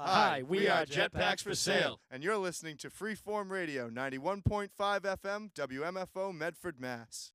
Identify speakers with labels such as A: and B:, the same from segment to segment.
A: Hi, we are Jetpacks for Sale.
B: And you're listening to Freeform Radio, 91.5 FM, WMFO, Medford, Mass.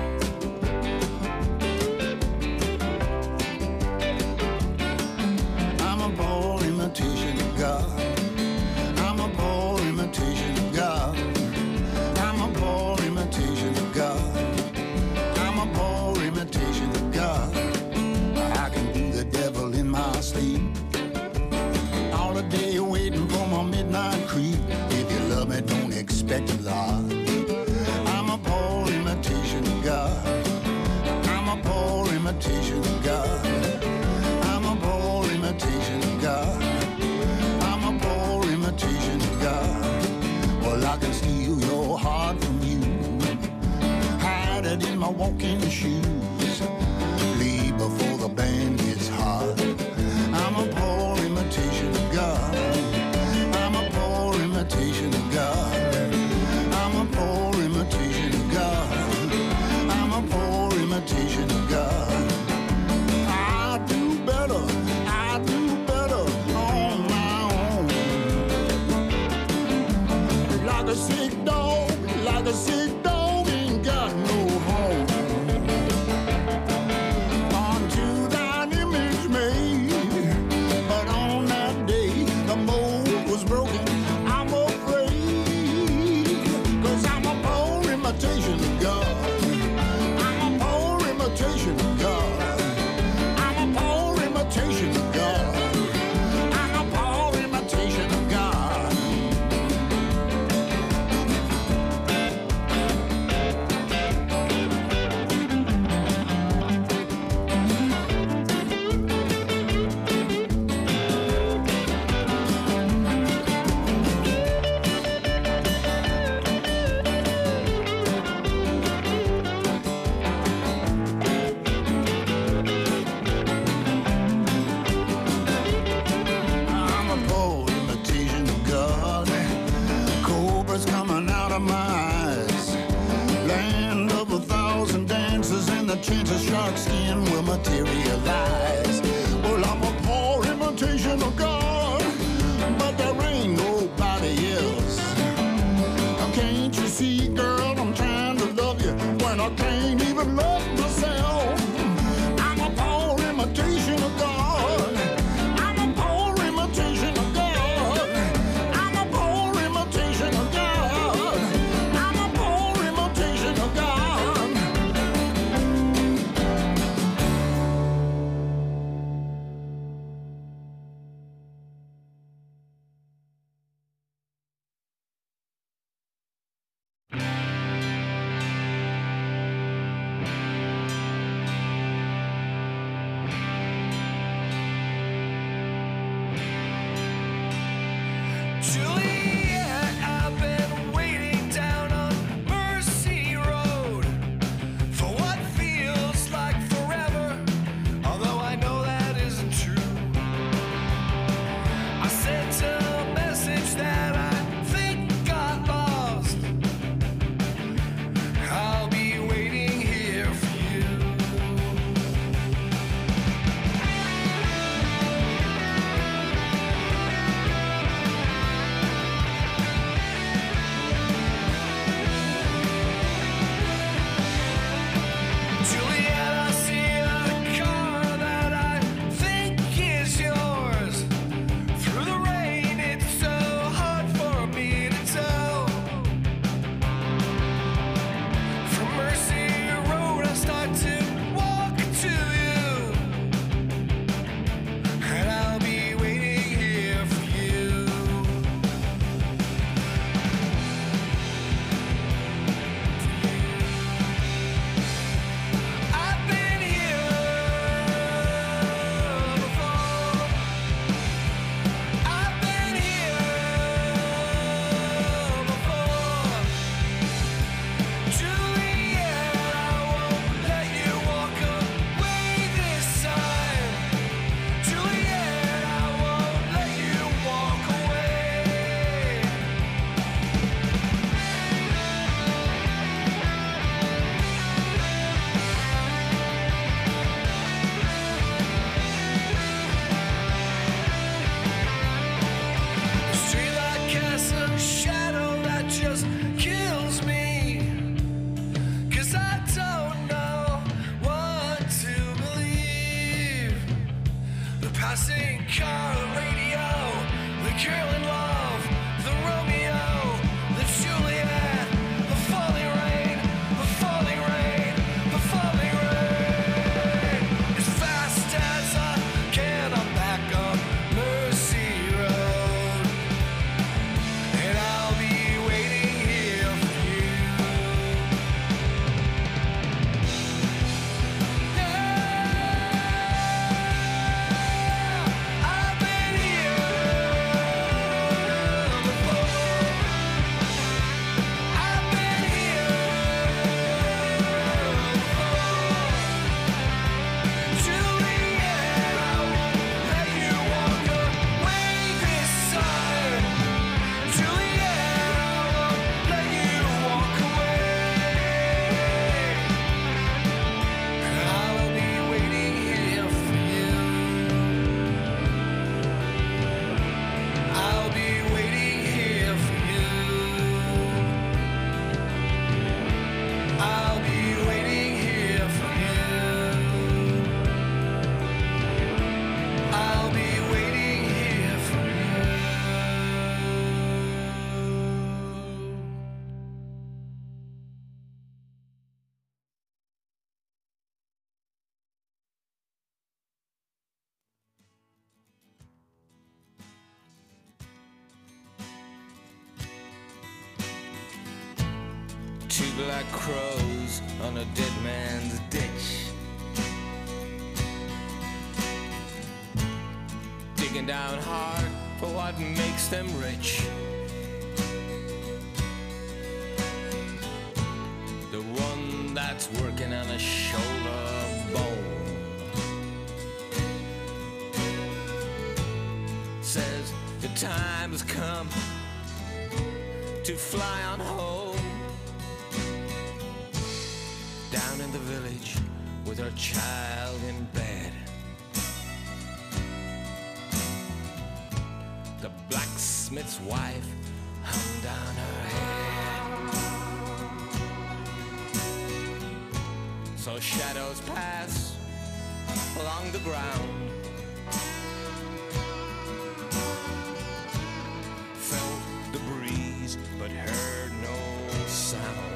C: I'm a poor imitation of God. I'm a poor imitation of God. I'm a poor imitation of God. I'm a poor imitation of God. I can do the devil in my sleep. All the day waiting for my midnight creep. If you love me, don't expect a lot. I'm a poor imitation of God. I'm a poor imitation of God. I'm a poor imitation of God. I'm a poor imitation of God. Well, I can steal your heart from you. Hide it in my walking shoes. Leave before the band gets hot. I'm a poor imitation of God. I'm a poor imitation of God. I'm a poor imitation of God. I'm a poor imitation of God. I do better on my own. Like a sick dog ain't got no home. Unto thine image made, but on that day the mold was broken. I'm afraid, 'cause I'm a poor imitation of God. I'm a poor imitation of God. I'm a poor imitation of God. I'm a poor imitation of God.
D: racing car radio, the girl in love, the Romeo, the Juliet, the falling rain, the falling rain, the falling rain. As fast as I can, I'm back on Mercy Road, and I'll be waiting here for you. I've been here before. I've been here before. Juliet, I won't let you walk away this time. Juliet, I won't let you walk away. I'll be waiting here for you. I'll be waiting here for you. I'll be waiting here for you. I'll be waiting here for you.
E: Two black crows on a dead man's ditch, digging down hard for what makes them rich. The one that's working on a shoulder bone says the time has come to fly on home. Down in the village with her child in bed, the blacksmith's wife hung down her head. So shadows pass along the ground, felt the breeze but heard no sound.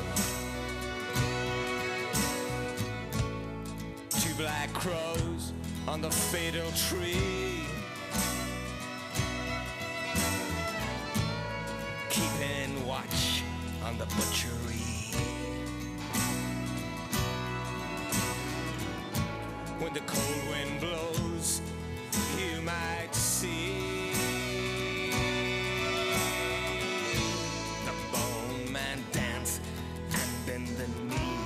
E: Two black crows on the fatal tree, keeping watch on the butchery. When the cold wind blows, you might see the bone man dance and bend the knee.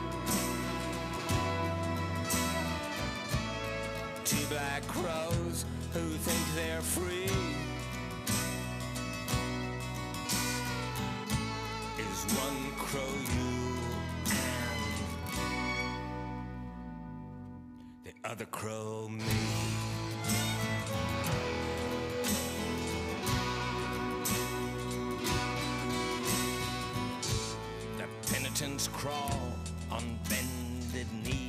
E: Two black crows who think they're free is one crow you and the other crow me. The penitents crawl on bended knee.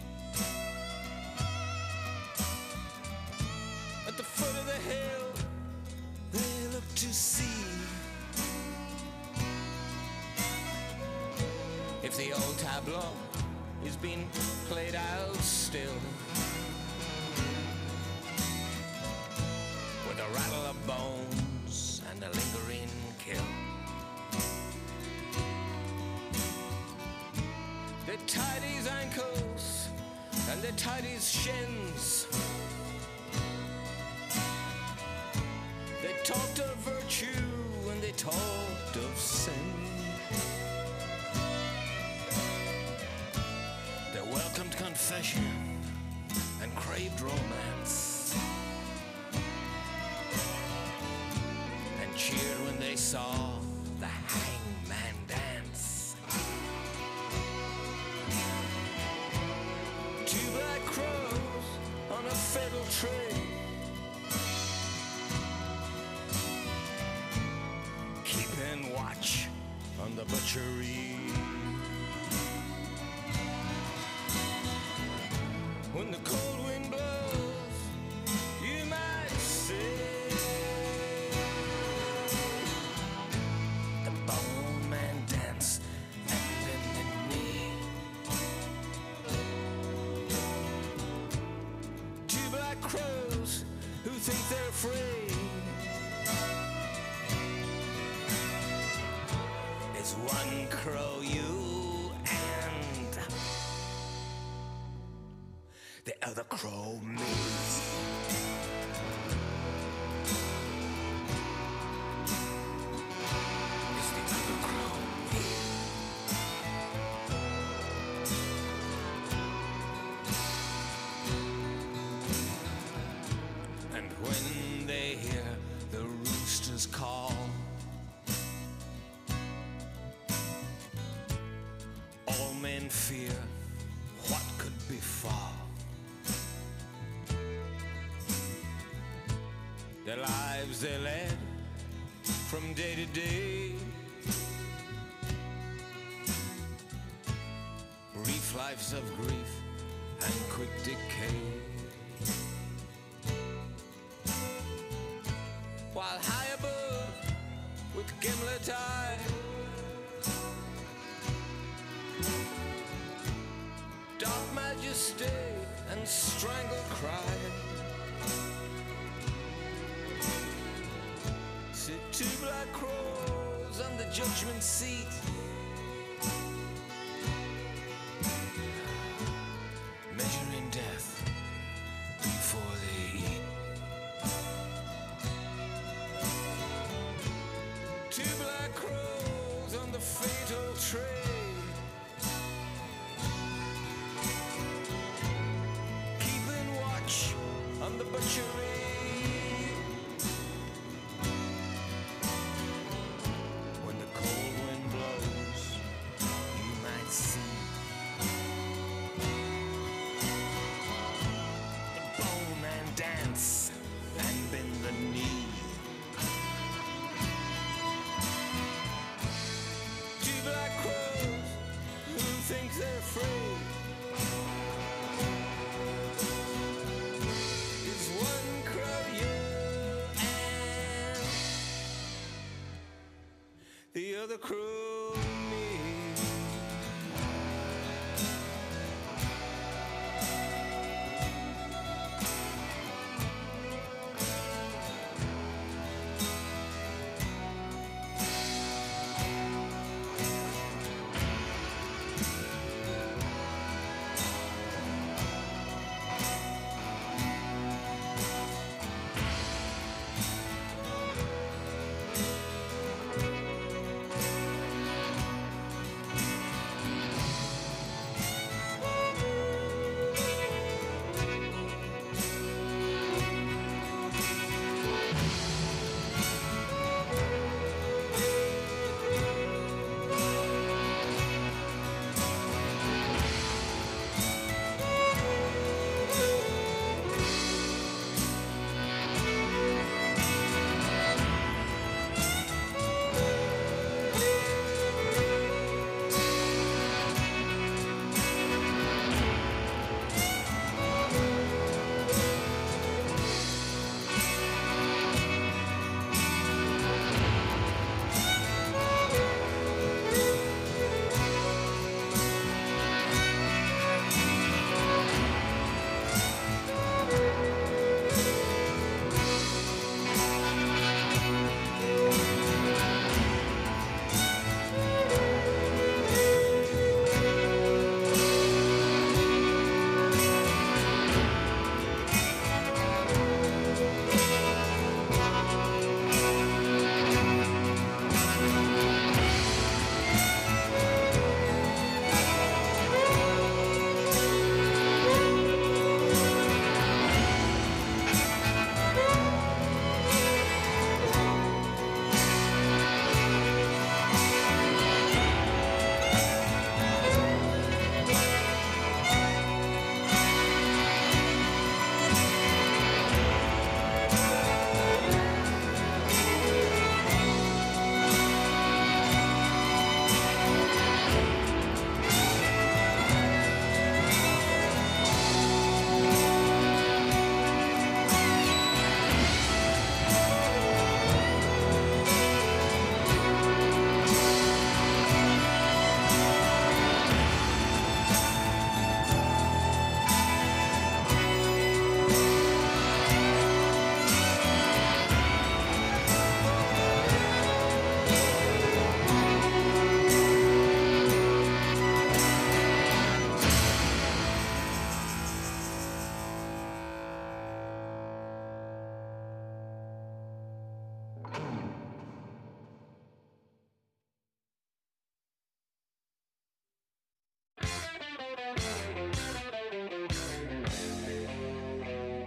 E: At the foot of the hill, they look to see if the old tableau is being played out still, with a rattle of bones and a lingering kill. They tied his ankles and they tied his shins. They talked of virtue and they talked of sin. They welcomed confession and craved romance, and cheered when they saw the hangman dance. Two black crows on a fatal tree, keeping watch on the butchery. When the cold wind blows, you crows who think they're free. It's one crow you and the other crow me. It's the other crow me. And when they hear the roosters call, all men fear what could befall. The lives they led from day to day, brief lives of grief and quick decay. While high above with gimlet eye, dark majesty and strangled cry, sit two black crows on the judgment seat, measuring death before they eat. Two black crows on the fatal tray, keeping watch on the butchery. When the cold wind blows, you might see the bowman dance and bend the knee. Two black crows who think they're free. Is one crow you and the other crow me.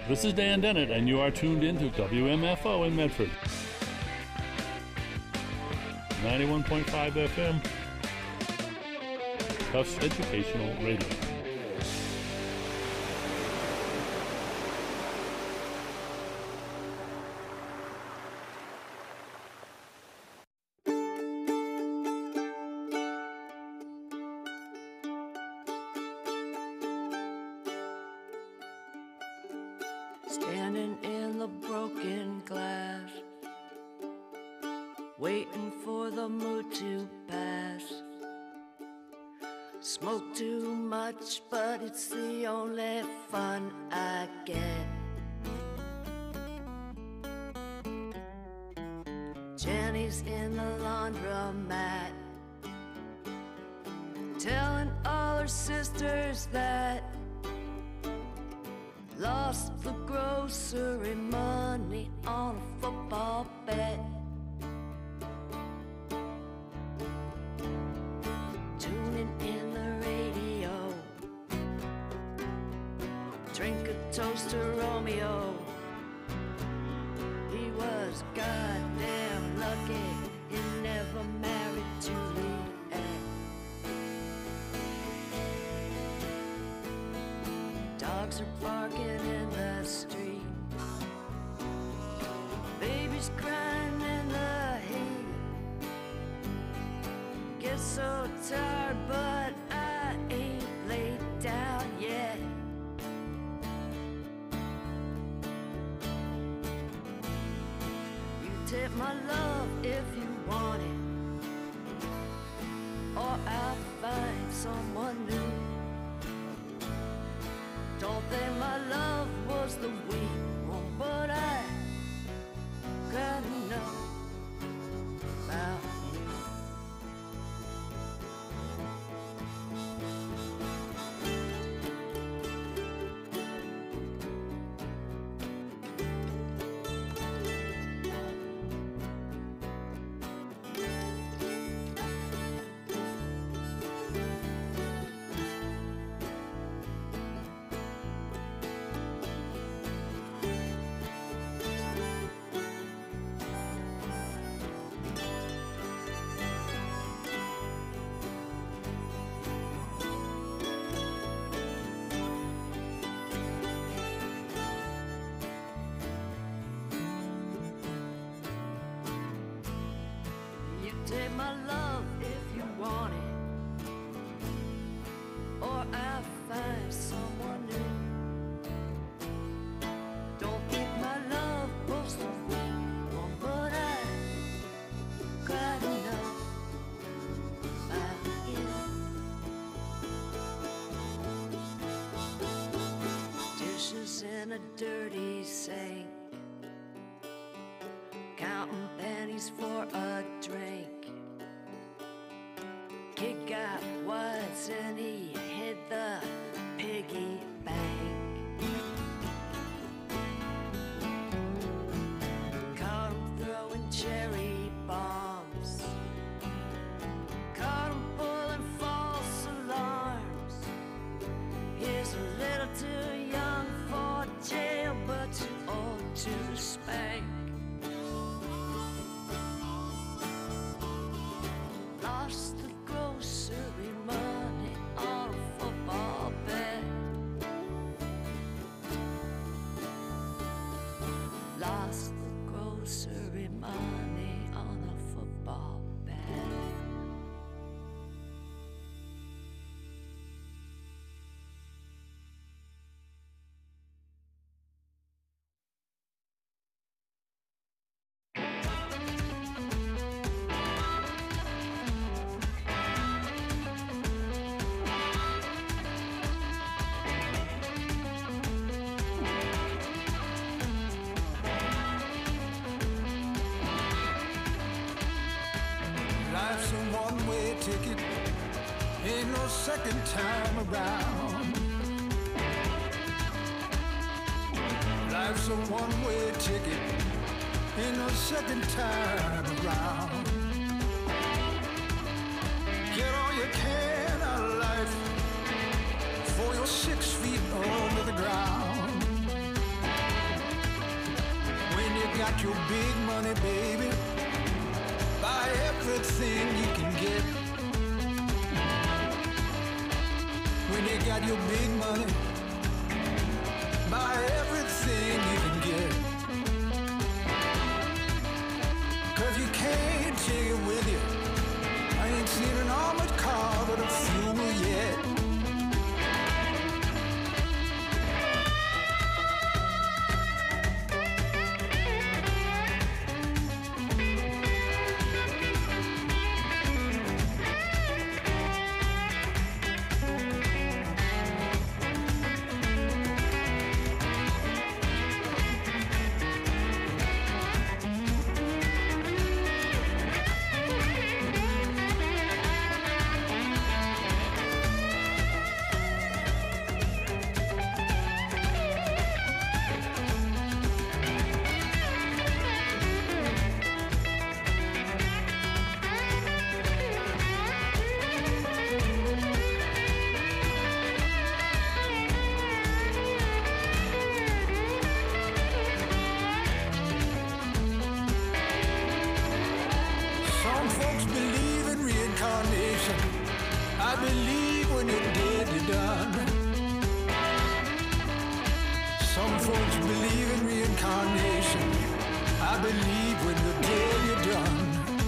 F: This is Dan Dennett, and you are tuned in to WMFO in Medford. 91.5 FM, Tufts Educational Radio.
G: Standing in the broken glass, waiting for the mood to pass. Smoke too much, but it's the only fun I get. Jenny's in the laundromat, telling all her sisters that lost the grocery money on a football bet. Tuning in the radio, drink a toast to Romeo. He was goddamn lucky he never married Juliet. Dogs are barking in the street, babies crying in the heat. Get so tired, but I ain't laid down yet. You take my love if you want it, or I'll find someone new. Don't think my love was the weak one, but I gotta know about you. Take my love if you want it, or I'll find someone new. Don't think my love was the weak one, but I gotta know about you. Dishes in a dirty sink, counting pennies for a drink. Kid got wise and he hit the piggy bank. Caught him throwing cherry bombs, caught him pulling false alarms. He's a little too young for jail, but too old to spank. Lost the grocery money on a football bet. Lost the grocery money on a football bet.
C: Life's a one-way ticket, ain't no second time around. Life's a one-way ticket, ain't no second time around. Get all you can out of life before you're 6 feet under the ground. got your big money, baby, buy everything you can get. When you got your big money, buy everything you can get. 'Cause you can't take it with you. I ain't seen an armored car with a fuel yet. Some folks believe in reincarnation. I believe when you're dead, you're done. Some folks believe in reincarnation. I believe when you're dead, you're done.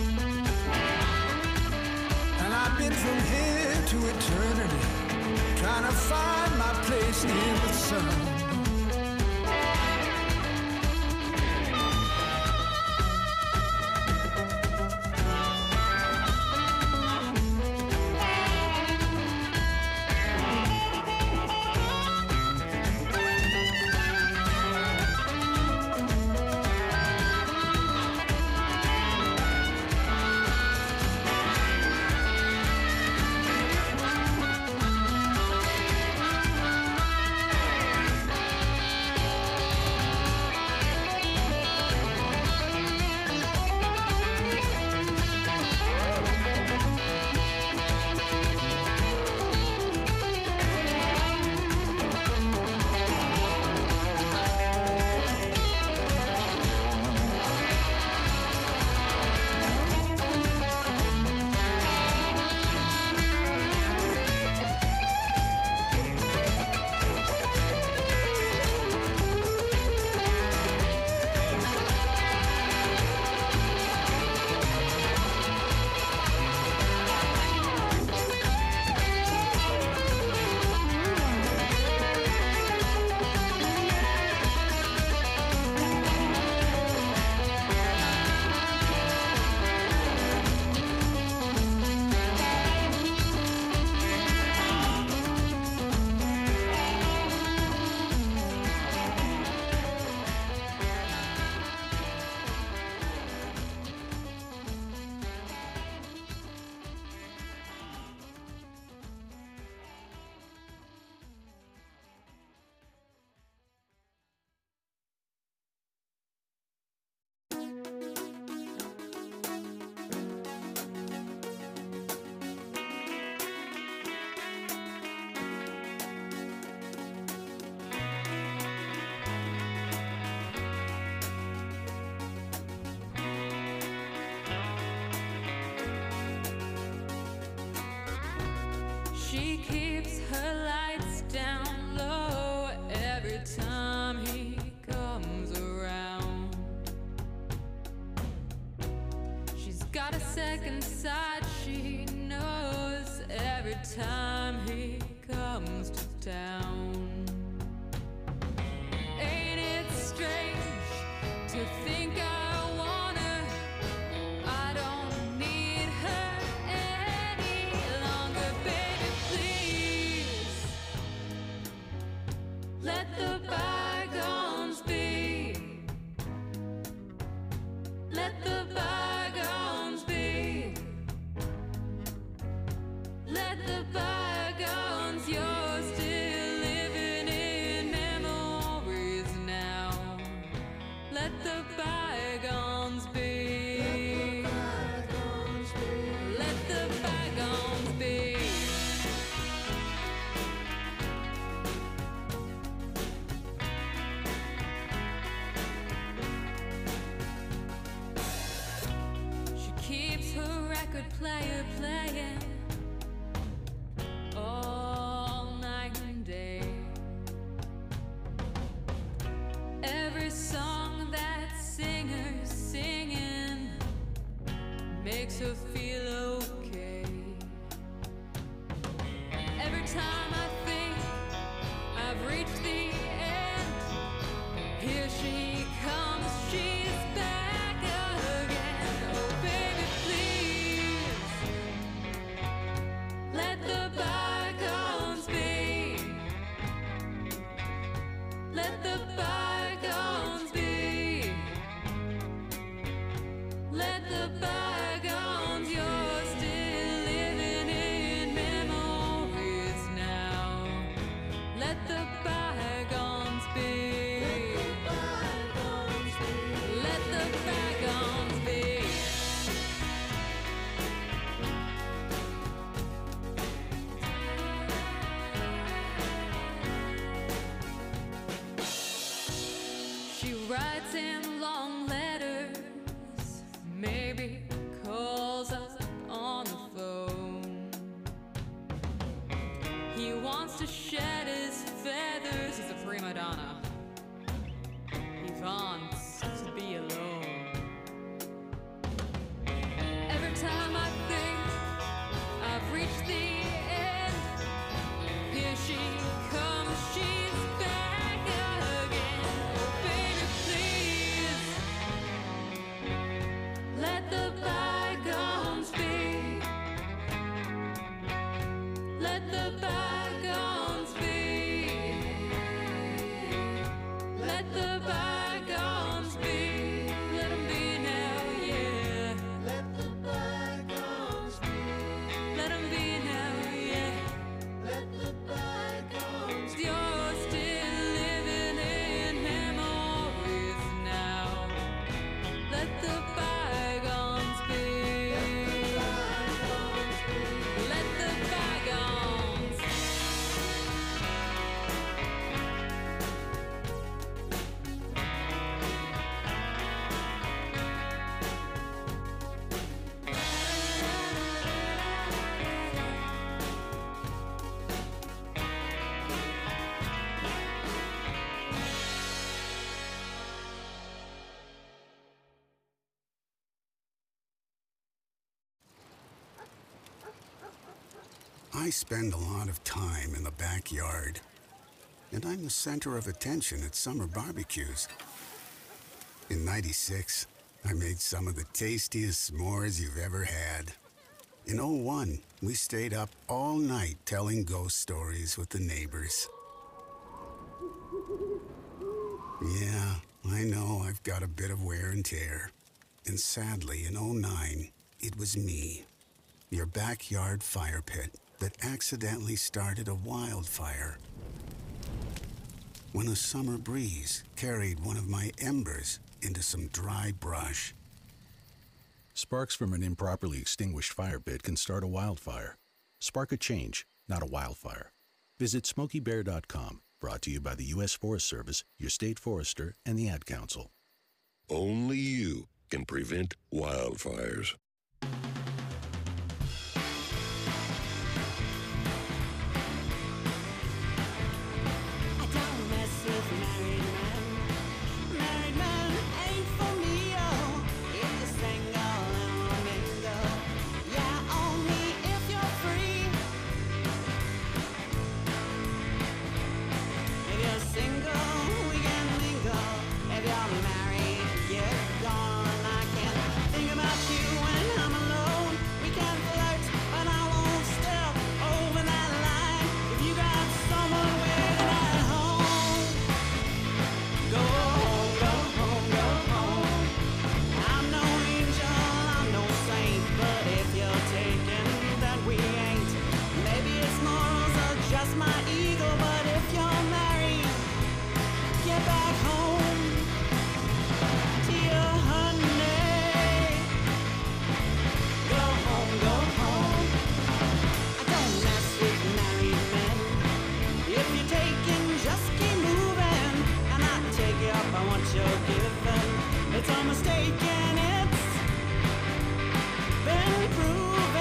C: And I've been from here to eternity, trying to find my place in the sun.
H: She keeps her lights down low every time he comes around. She's got a second side, she knows every time he comes to town. Ain't it strange to think I want her? I don't need her any longer, baby, please. Let the bygones be. Let the bygones be. Let the bygones, you're still living in memories now. Let the bygones be. Let the bygones be. player playing all night and day. Every song that singer's singing makes her feel okay. Every time I think I've reached the end, here she comes, she's back again. Oh baby, please, let the bygones be. Let the bygones be. Let the bygones, you're still living in memories now. Let the bygones be. Let the bygones be. She writes in long letters, maybe calls up on the phone. He wants to shed his feathers, he's a prima donna. He wants to be alone. Every time I think I've reached the end, here she comes, she's back again. Oh baby, please, let the bygones be. Let the bygones be. Let the bygones be. Let 'em be now, yeah. Let the bygones be. Let 'em be now, yeah. Let the bygones be. You're still living in memories now. Let the bygones be. Let the bygones.
C: I spend a lot of time in the backyard, and I'm the center of attention at summer barbecues. In '96, I made some of the tastiest s'mores you've ever had. In '01, we stayed up all night telling ghost stories with the neighbors. Yeah, I know I've got a bit of wear and tear. And sadly, in '09, it was me, your backyard fire pit, that accidentally started a wildfire. When a summer breeze carried one of my embers into some dry brush.
I: Sparks from an improperly extinguished fire pit can start a wildfire. Spark a change, not a wildfire. Visit SmokeyBear.com, brought to you by the U.S. Forest Service, your state forester, and the Ad Council.
J: Only you can prevent wildfires.
G: It's a mistake and it's been proven.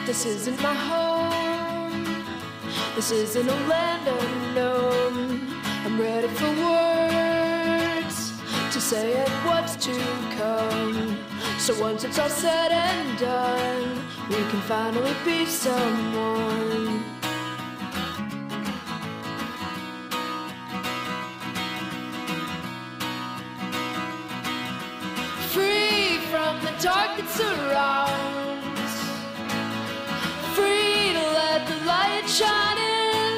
H: This isn't my home. This isn't a land unknown. I'm ready for words to say it what's to come. So once it's all said and done, we can finally be someone. Free from the dark that surrounds, free to let the light shine in.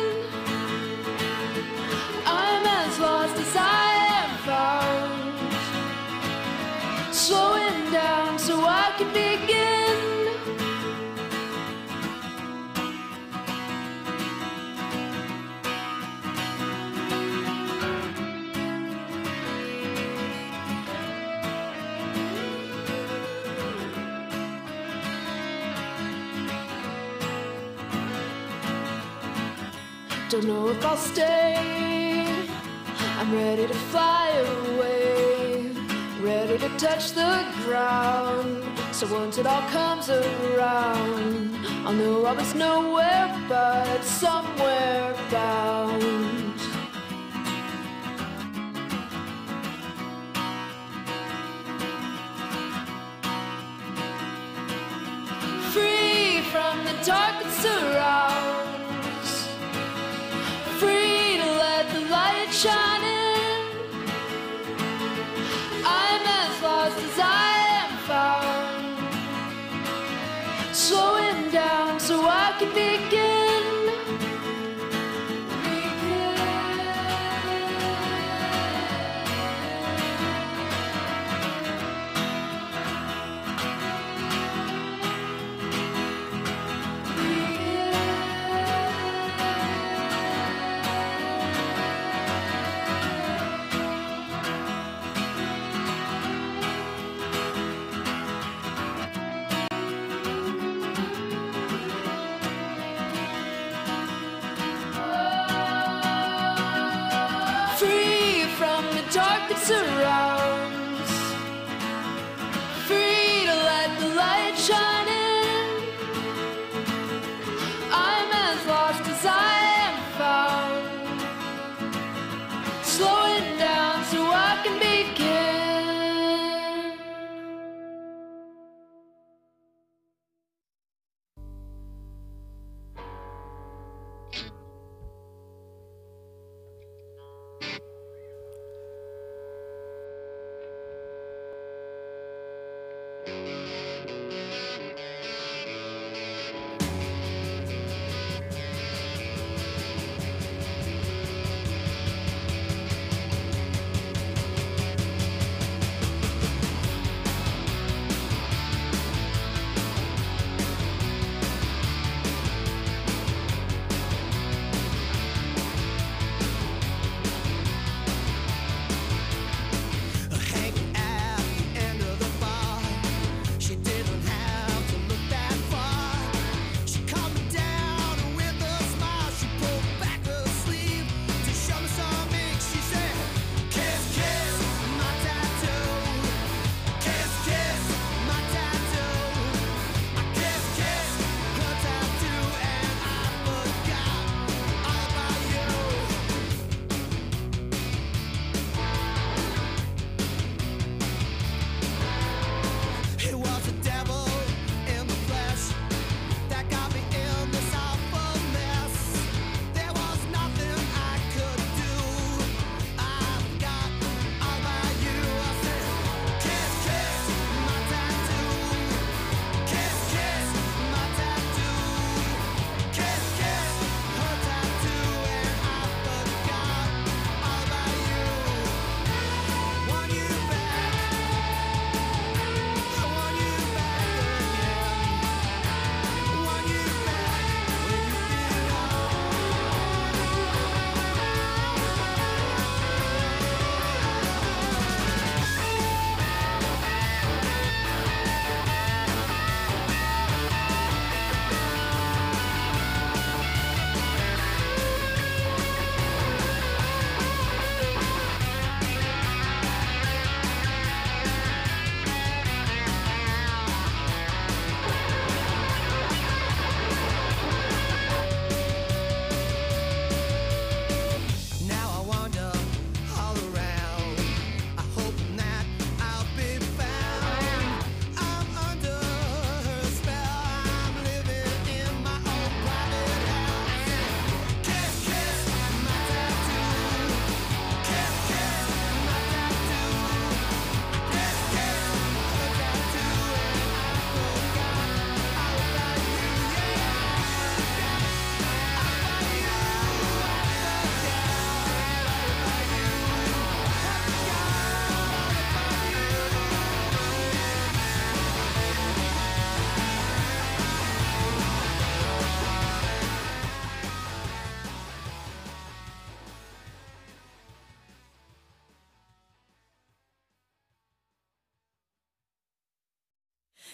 H: I'm as lost as I am found, slowing down so I can begin. Don't know if I'll stay. I'm ready to fly away, ready to touch the ground. So once it all comes around, I'll know I was nowhere but somewhere bound. Free from the dark that surrounds, free to let the light shine in. I'm as lost as I am found, slowing down so I can begin. Begin.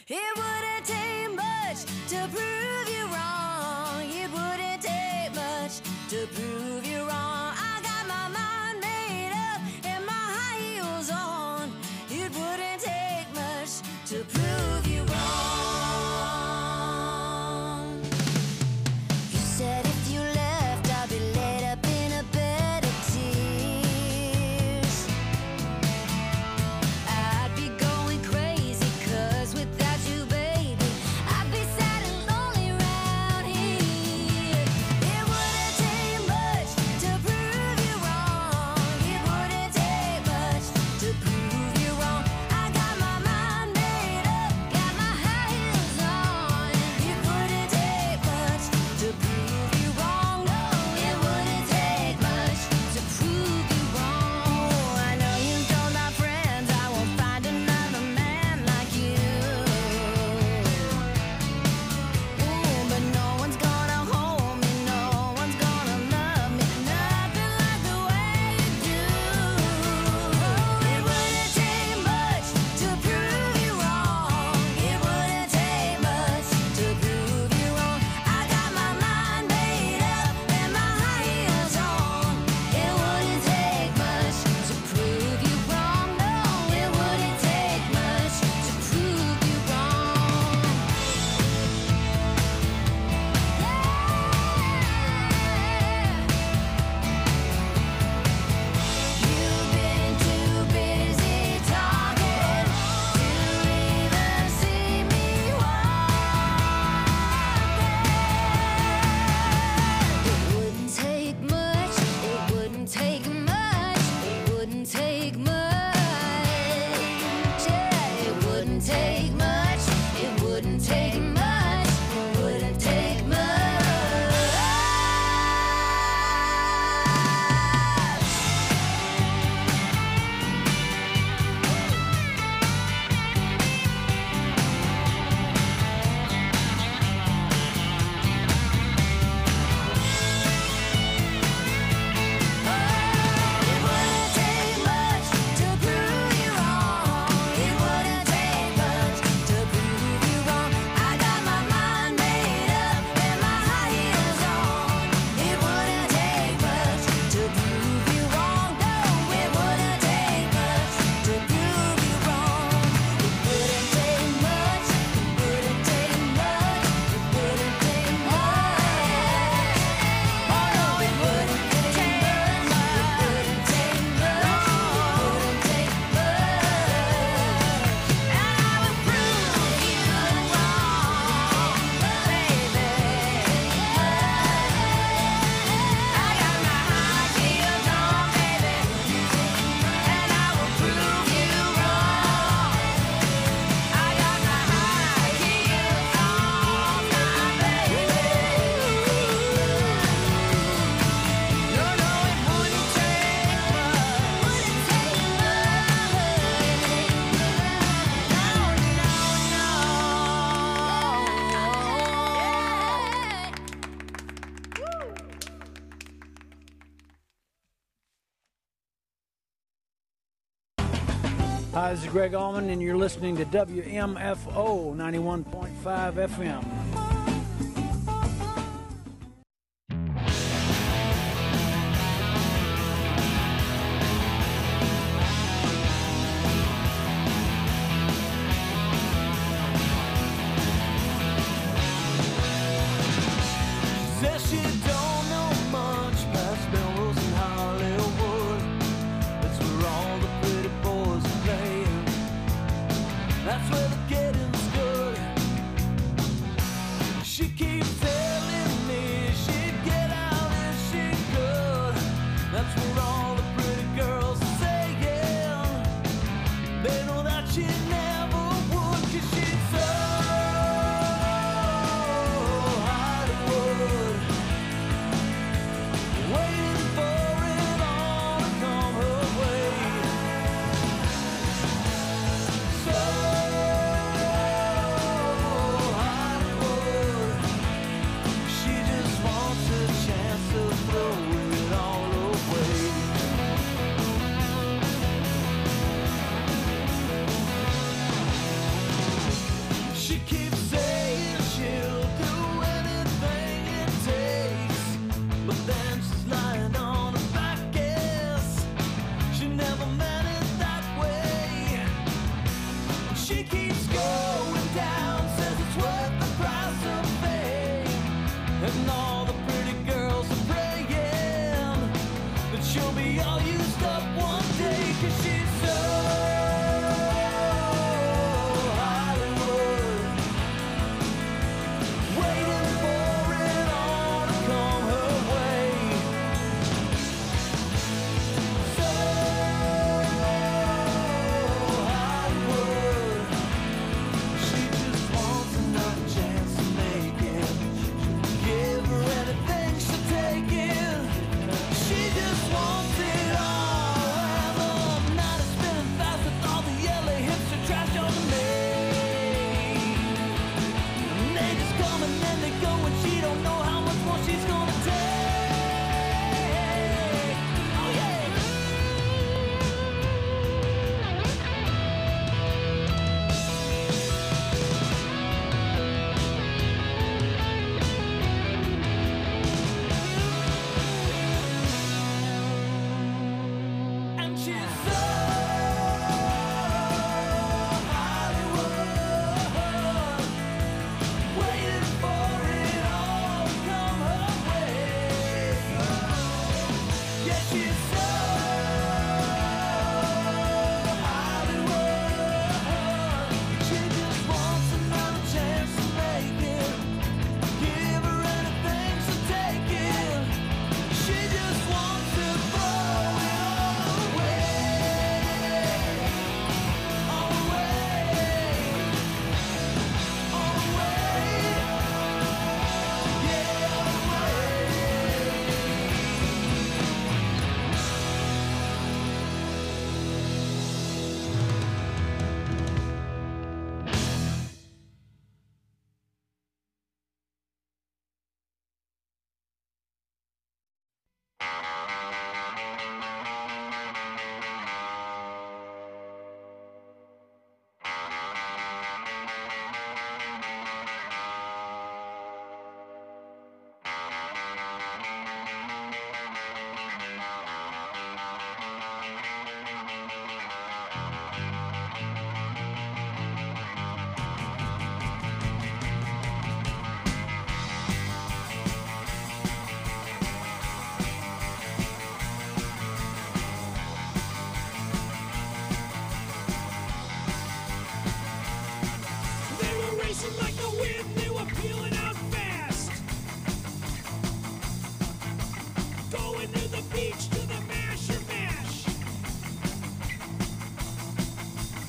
G: It wouldn't take much to prove you wrong. It wouldn't take much to prove you wrong. I got my mind made up and my high heels on. It wouldn't take much to prove you wrong. You said if you left, I'd be laid up in a bed of tears. I'd be going crazy, 'cause without you, baby, I'd be sad and lonely round here. It wouldn't take much to prove you wrong. It wouldn't take much to prove you wrong. I got my mind made up, got my high heels on. It wouldn't take much to prove you wrong. No, it wouldn't take much to prove you wrong. I know you told my friends I won't find another man like you. Ooh, but no one's gonna hold me, no one's gonna love me, nothing like the way you do. Oh, it wouldn't take much to prove you wrong. It wouldn't take much to prove you wrong. I got my mind made up and my high heels on. It wouldn't take much to prove you wrong. No, it wouldn't take much to prove you wrong. You've been too busy talking to even see me walking. It wouldn't take much, it wouldn't take much, it wouldn't take much. Yeah, it wouldn't take much, it wouldn't take much, it wouldn't take much. It wouldn't take much to prove you wrong. It wouldn't take much to prove you wrong. I got my mind made up and my high heels on. It wouldn't take much to prove you wrong. No, it wouldn't take much to prove you wrong. It wouldn't take much. It wouldn't take much. It wouldn't take much. Oh no, it wouldn't take much. It wouldn't take much. It wouldn't take much. And I would prove you wrong, baby. I got my high heels on, baby, and I will prove you wrong. I got my high heels on, my baby. No, no, it wouldn't take much. Wouldn't take
K: Hi, this is Greg Allman, and you're listening to WMFO 91.5 FM.
D: Says she don't know much past Melrose and Hollywood. That's where all the pretty boys are playing. That's where the getting's good. She keeps telling me she'd get out if she could. That's where all the pretty girls are saying. They know that she never would, 'cause she's so Hollywood. Waiting for it all to come her way. So Hollywood. She just wants a chance to throw it all away.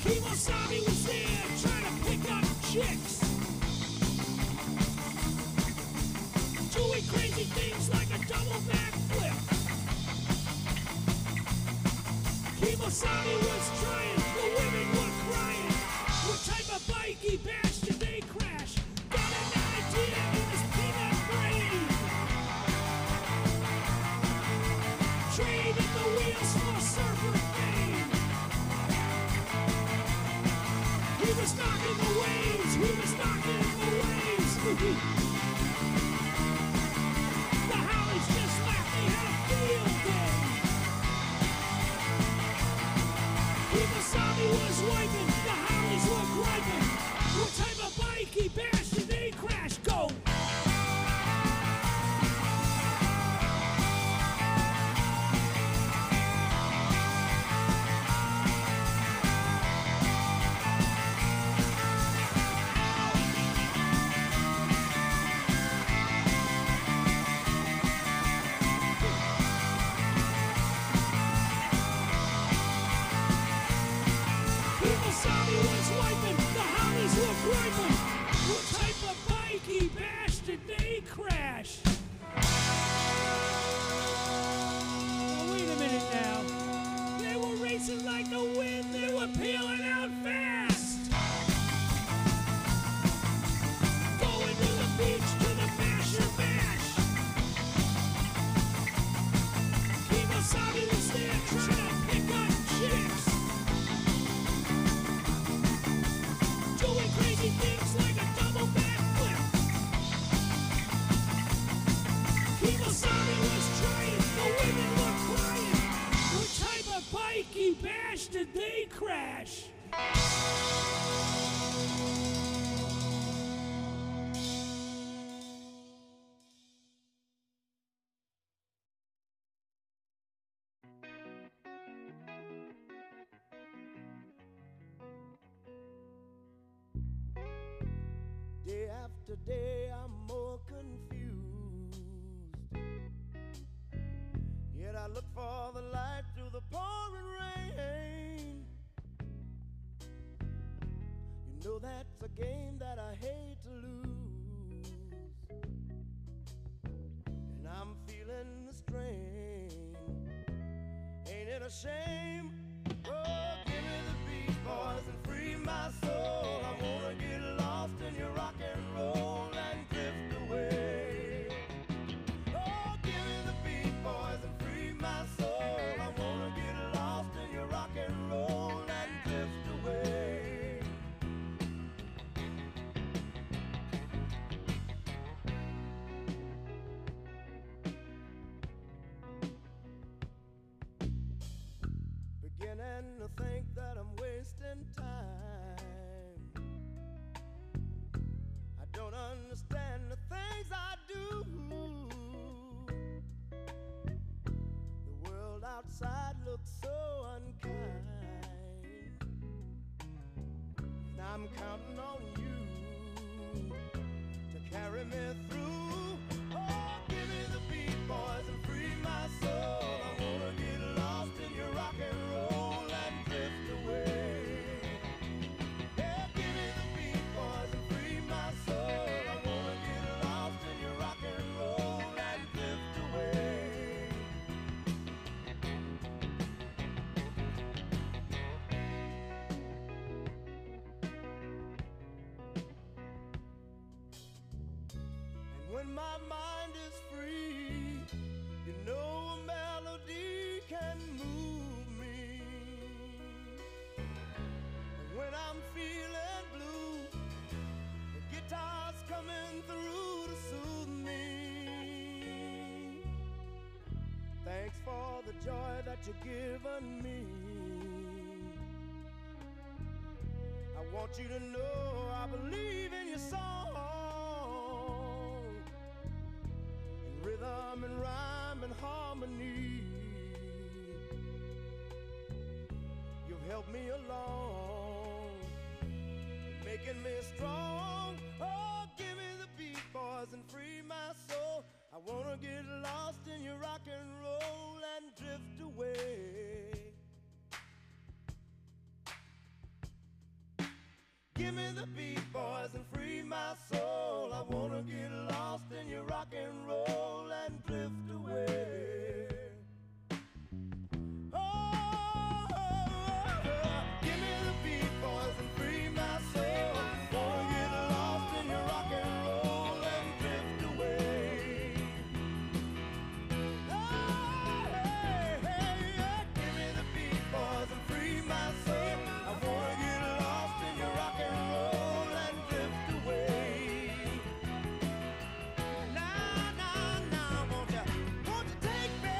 L: Kemosabe was there trying to pick up chicks, doing crazy things like a double backflip. Kemosabe was trying, the women were crying. What type of bike he bashed did they crash? Got an idea in his peanut brain. Trading the wheels for surfer fame. He was knocking the waves, he was knocking the waves. The Hollies just laughed, they had a field day. Kemosabe was wiping, the Hollies were griping. What type of bike he bashed did they crash? Go! Kemosabe was wiping, the Hollies were griping. What type of bike he bashed did they crash? Oh, wait a minute now. They were racing like the wind, they were peeling out fast. Going to the beach to the Basher Bash. Kemosabe was there trying to pick up chicks, doing crazy things like a double backflip. Kemosabe was trying, the women were crying. What type of bike he bashed did they crash?
M: Day after day, I'm more confused. Yet I look for the light through the pouring rain. You know that's a game that I hate to lose. And I'm feeling the strain. Ain't it a shame? Oh, give me the beat, boys, and free my soul. I wanna get lost in your rock and roll and drift away. Oh, give me the beat, boys, and free my soul. I wanna get lost in your rock and roll and drift away. Beginning to think that I'm wasting time. I don't understand the things I do. The world outside looks so unkind, and I'm counting on you to carry me through. Oh, give me the beat, boys, and free my soul. I wanna get lost in your rock and roll and drift away. Yeah, give me the beat, boys, and free my soul. I wanna get lost in your rock and roll and drift away. And when my mind is free, you know a melody can move me. And when I'm feeling blue, the guitar's coming through to soothe me. Thanks for the joy that you've given me. I want you to know I believe in your song, in rhythm and rhyme and harmony. You've helped me along, making me strong. Oh, give me the beat, boys, and free my soul. I wanna get lost in your rock and roll and drift away. give me the beat, boys, and free my soul. I wanna get lost in your rock and roll and drift away. Oh, give me the beat, boys, and free my soul. Wanna get lost in your rock and roll and drift away. Oh, hey, hey, yeah. Give me the beat, boys, and free my soul. I wanna get lost in your rock and roll and drift away. Now, now, now, won't you take me?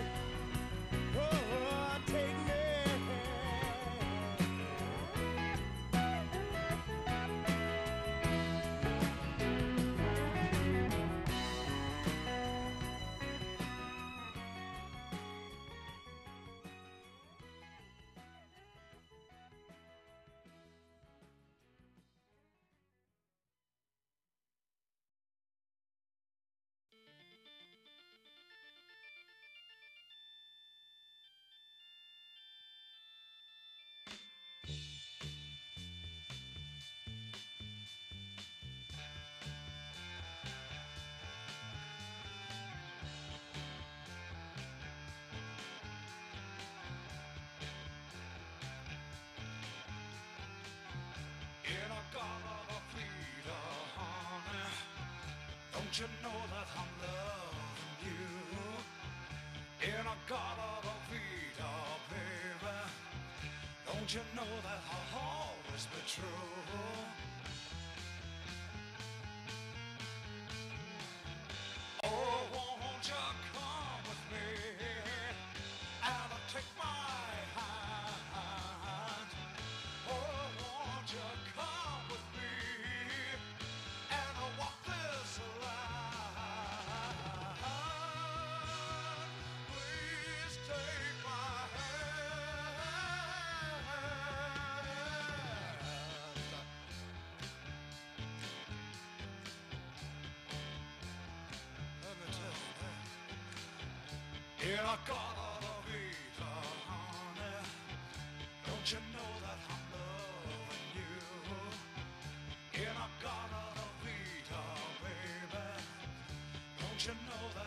M: Oh, take me.
L: In a garden of freedom, honey, don't you know that I'm loving you? In a garden of freedom, baby, don't you know that I'll always be true? Oh, won't you come with me and take my hand? Oh, won't you come with me and walk this line? Please take my hand. Let me tell you that. In a garden of Eden, honey, don't you know that I'm loving you? In a garden of Eden, baby, don't you know